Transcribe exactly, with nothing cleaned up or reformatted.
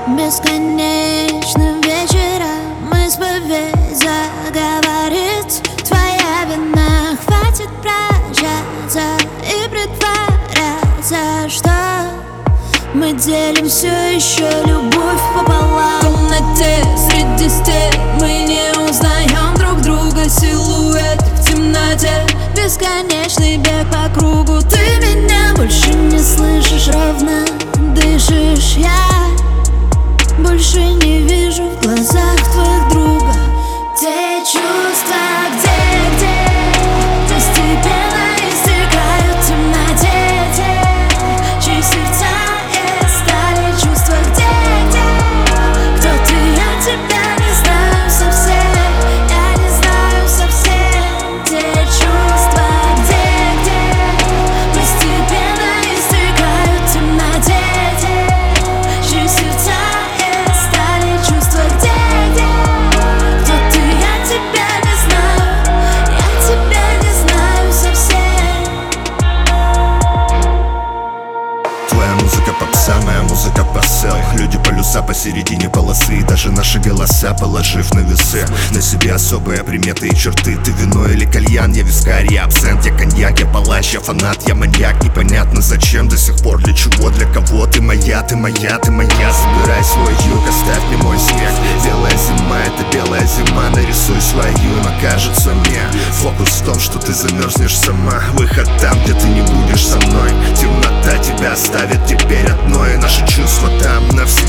Бесконечным вечером исповедь заговорить. Твоя вина, хватит прощаться и притворяться, что мы делим все еще любовь пополам. В комнате среди стен мы не узнаем друг друга. Силуэт в темноте, бесконечный бег по кругу. Ты меня больше не слышишь, ровно дышишь. Я больше не вижу в глазах твоих друга те чувства, где-где постепенно истекают в темноте, те, чьи сердца и стали чувства, где-где кто ты, я тебя не знаю совсем, я не знаю совсем. Те чувства, где-где постепенно истекают в темноте, те, чьи сердца самая музыка посыл. Люди полюса посередине полосы. И даже наши голоса положив на весы. На себе особые приметы и черты. Ты вино или кальян, я вискарь, я абсент, я коньяк, я палач, я фанат, я маньяк. Непонятно зачем, до сих пор для чего, для кого. Ты моя, ты моя, ты моя. Забирай свой юг, оставь мне мой снег. Белая зима, это белая зима. Нарисуй свою, но кажется мне фокус в том, что ты замерзнешь сама. Выход там, где ты не будешь со мной. Темнота тебя оставит теперь одной. Наши чувства там навсегда.